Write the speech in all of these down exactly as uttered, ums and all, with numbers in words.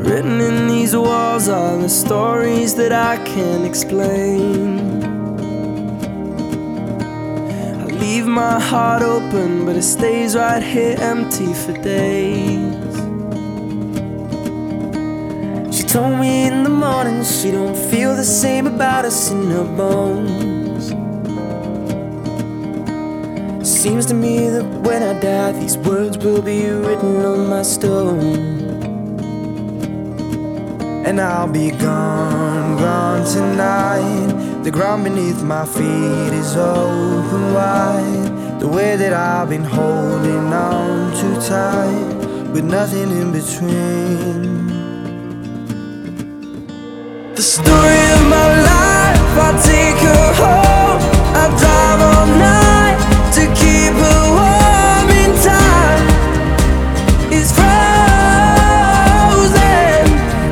Written in these walls are the stories that I can't explain. I leave my heart open, but it stays right here empty for days. She told me in the morning she don't feel the same about us in her bones. Seems to me that when I die, these words will be written on my stone. And I'll be gone, gone tonight. The ground beneath my feet is open wide. The way that I've been holding on too tight, with nothing in between. The story of my life, I take her home. I drive all night to keep her warm in time. It's frozen.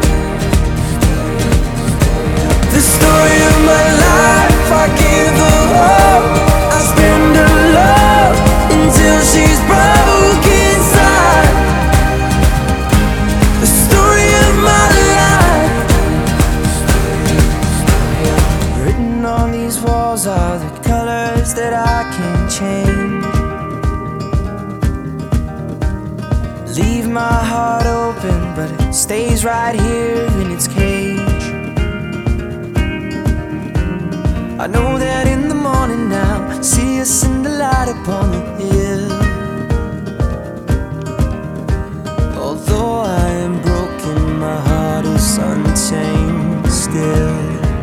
The story of my life, I give her hope. I spend her love until she's broke inside. The story of my life. Written on these walls are the colors that I can't change. Leave my heart open, but it stays right here in its cage. I know that in the morning now, see us in the light upon the hill. Although I am broken, my heart is untamed still.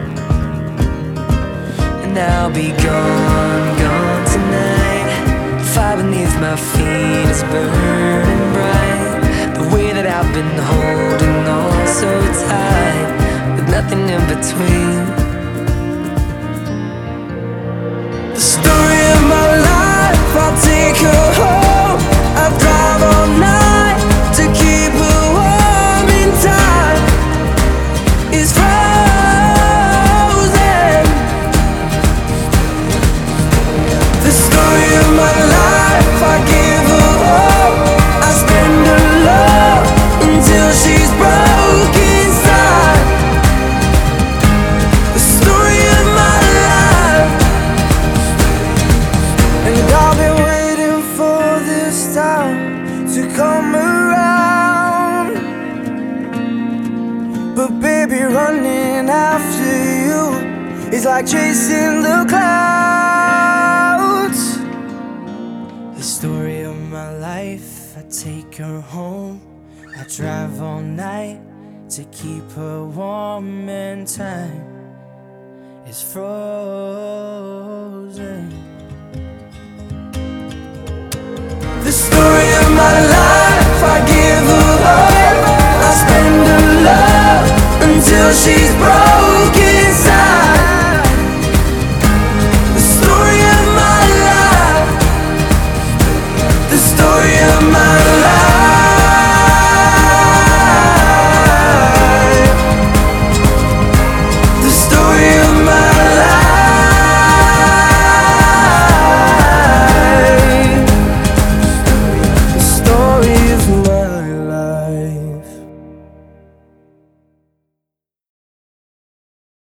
And I'll be gone, gone tonight. Fire beneath my feet is burning bright. The way that I've been holding on so tight, with nothing in between. The story of my life, I'll take her home. I drive all night to keep her warm in time. It's frozen. The story of my life, I give her hope. I spend her love until she's broke inside. The story of my life. And I've been waiting for this time to come around. But baby, running after you is like chasing the clouds. The story of my life, I take her home. I drive all night to keep her warm, and time is frozen.